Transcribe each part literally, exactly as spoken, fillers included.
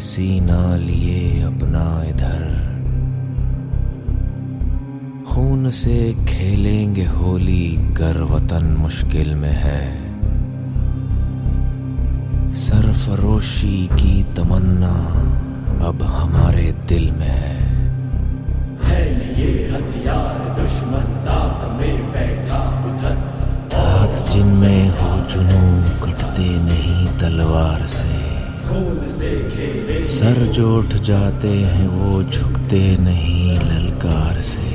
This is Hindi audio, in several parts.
सीना लिए अपना इधर, खून से खेलेंगे होली गर वतन मुश्किल में है। सरफरोशी की तमन्ना अब हमारे दिल में है। है ये हथियार दुश्मन ताक में बैठा उधर, हाथ जिनमें हो जुनूं कटते नहीं तलवार से। खून से खेले सर जो उठ जाते हैं वो झुकते नहीं ललकार से।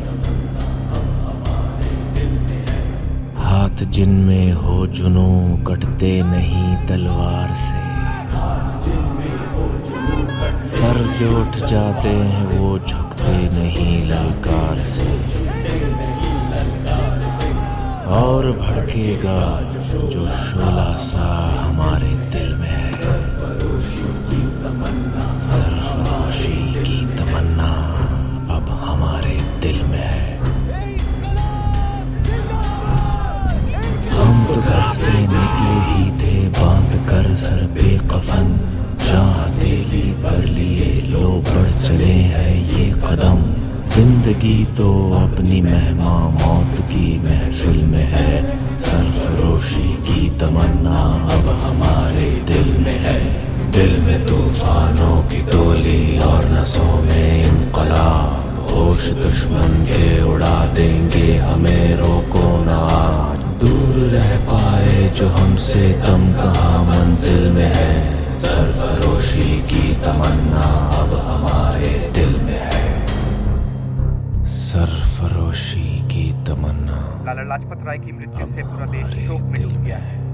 हाथ जिनमें हो जुनूं कटते नहीं तलवार से। सर जो उठ जाते हैं वो झुकते नहीं ललकार से। और भड़केगा जो शोला सा हमारे दिल में है। सरफरोशी की तमन्ना अब हमारे दिल में है। हम तो घर से निकले ही थे बांध कर सर पे कफन, जहाँ दिली पर लिए लो बढ़ चले हैं ये कदम। जिंदगी तो अपनी मेहमा मौत की महफिल में है। सरफरोशी की तमन्ना अब हमारे दिल में है। दिल में तूफानों की टोली और नसों में इनकलाब, होश दुश्मन के उड़ा देंगे हमें रोको ना आज। दूर रह पाए जो हमसे दम कहाँ मंजिल में है। सरफरोशी की तमन्ना अब हमारे दिल में है। सरफरोशी की तमन्ना लाला लाजपत राय की मृत्यु से पूरा देश शोक में डूब गया है।